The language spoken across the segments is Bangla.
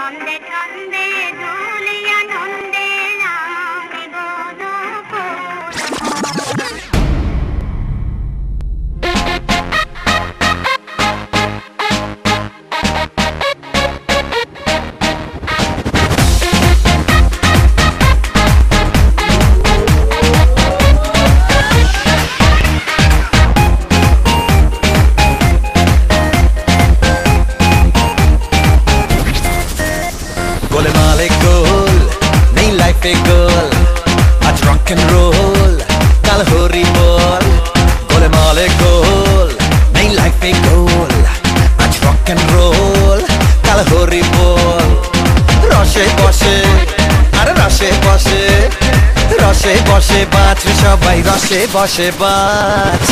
ছন্দে ছন্দে দুলি আনন্দে আমি गोलमाले गोल नहीं लाइफ पे गोल आज रॉक एंड रोल कल होरी बोल गोलमाले गोल नहीं लाइफ पे गोल आज रॉक एंड रोल कल होरी बोल रशे बशे अरे रशे बशे बाँच सबाई रशे बशे बाँच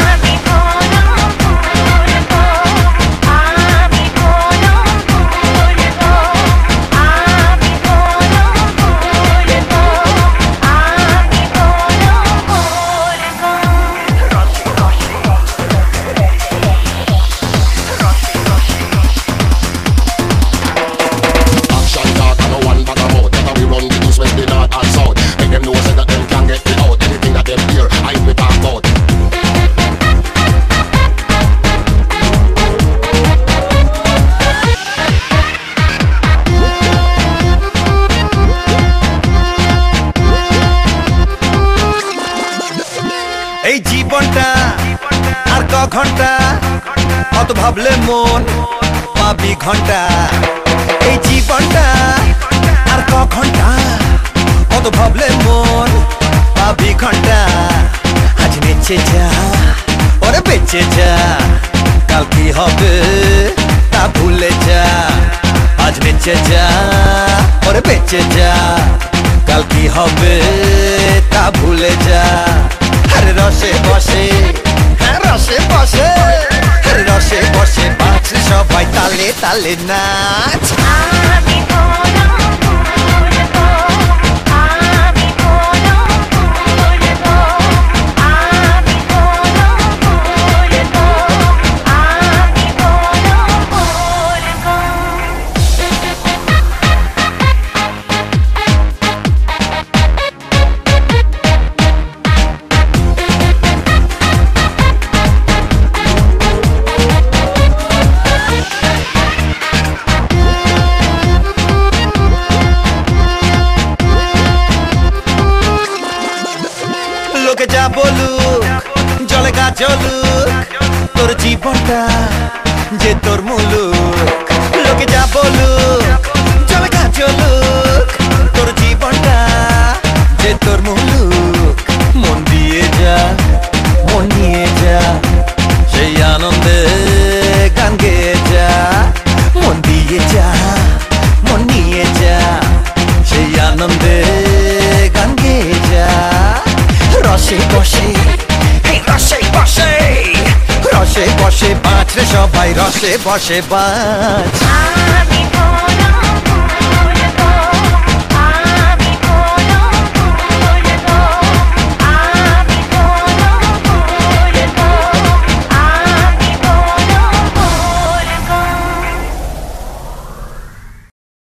এই জীবনটা আর ক ঘন্টা অত ভাবলে মন পাবি ঘন্টা এই জীবনটা আর ক ঘন্টা অত ভাবলে মন পাবি ঘন্টা আজ বেঁচে যা ওরে বেঁচে যা কাল কি হবে তা ভুলে যা আজ বেঁচে যা ওরে বেঁচে যা কাল কি হবে তা ভুলে যা আরে রসে বসে হ্যাঁ রসে বসে আরে রসে বসে বাঁচ সবাই তালে তালে নাচ লোকে যা বলুক জলে গা জ্বলুক তোর জীবনটা যে তোর মুলুক লোকে যা বলুক জলে গা জ্বলুক তোর জীবনটা যে তোর মুলুক মন দিয়ে যা মন নিয়ে যা সেই আনন্দে গান গেয়ে যা মন দিয়ে যা মন নিয়ে যা সেই আনন্দে গান গেয়ে যা রসে বসে রসে বসে রসে বসে বাঁচ রে সবাই রসে বসে বাঁচ